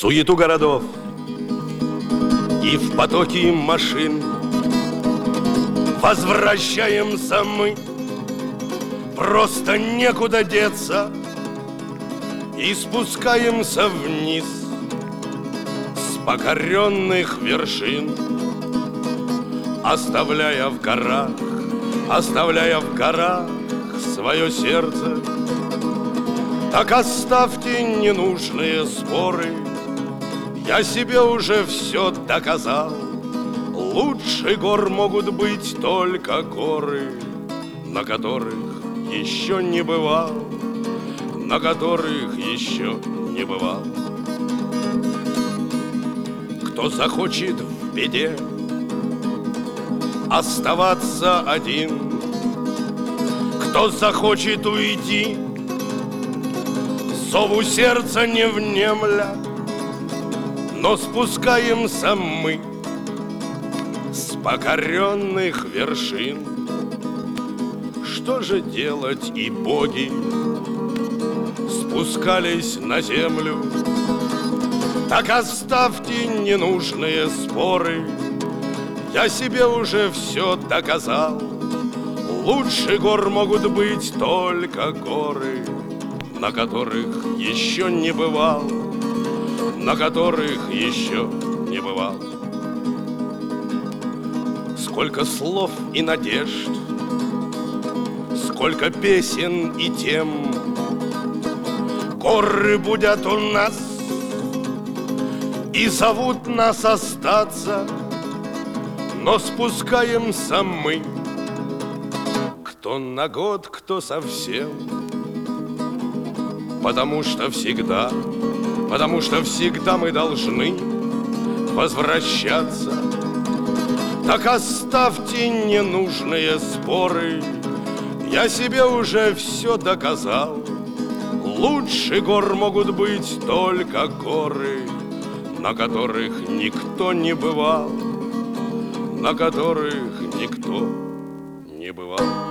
суету городов и в потоке машин возвращаемся мы, просто некуда деться, и спускаемся вниз с покоренных вершин, оставляя в горах свое сердце. Так оставьте ненужные споры, я себе уже все доказал. Лучше гор могут быть только горы, на которых еще не бывал, на которых еще не бывал. Кто захочет в беде оставаться один, кто захочет уйти, зову сердца не внемля, но спускаемся мы с покоренных вершин. Что же делать, и боги спускались на землю? Так оставьте ненужные споры, я себе уже все доказал. Лучше гор могут быть только горы, на которых еще не бывал, на которых еще не бывал. Сколько слов и надежд, сколько песен и тем, горы будят у нас и зовут нас остаться, но спускаемся мы, кто на год, кто совсем, потому что всегда мы должны возвращаться. Так оставьте ненужные споры, я себе уже все доказал. Лучше гор могут быть только горы, на которых никто не бывал, на которых никто не бывал.